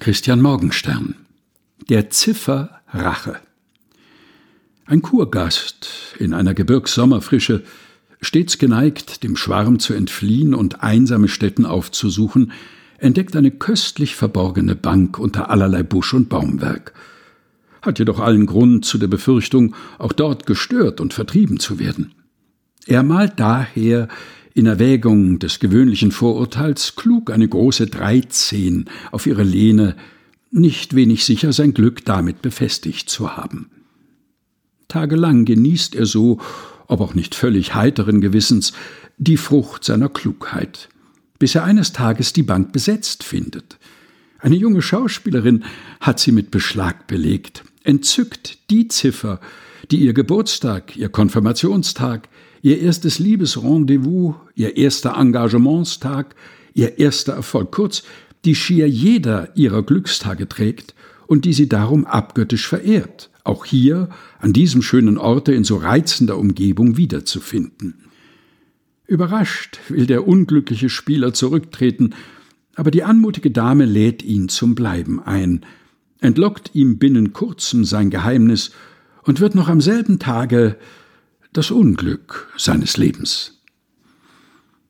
Christian Morgenstern. Der Ziffer Rache. Ein Kurgast in einer Gebirgssommerfrische, stets geneigt, dem Schwarm zu entfliehen und einsame Stätten aufzusuchen, entdeckt eine köstlich verborgene Bank unter allerlei Busch und Baumwerk, hat jedoch allen Grund zu der Befürchtung, auch dort gestört und vertrieben zu werden. Er malt daher in Erwägung des gewöhnlichen Vorurteils klug eine große 13 auf ihre Lehne, nicht wenig sicher, sein Glück damit befestigt zu haben. Tagelang genießt er so, ob auch nicht völlig heiteren Gewissens, die Frucht seiner Klugheit, bis er eines Tages die Bank besetzt findet. Eine junge Schauspielerin hat sie mit Beschlag belegt, entzückt die Ziffer, die ihr Geburtstag, ihr Konfirmationstag, ihr erstes Liebesrendezvous, ihr erster Engagementstag, ihr erster Erfolg, kurz, die schier jeder ihrer Glückstage trägt und die sie darum abgöttisch verehrt, auch hier, an diesem schönen Orte in so reizender Umgebung wiederzufinden. Überrascht will der unglückliche Spieler zurücktreten, aber die anmutige Dame lädt ihn zum Bleiben ein, entlockt ihm binnen kurzem sein Geheimnis und wird noch am selben Tage das Unglück seines Lebens.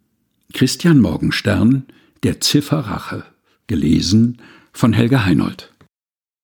Christian Morgenstern, Der Ziffer Rache, gelesen von Helga Heinold.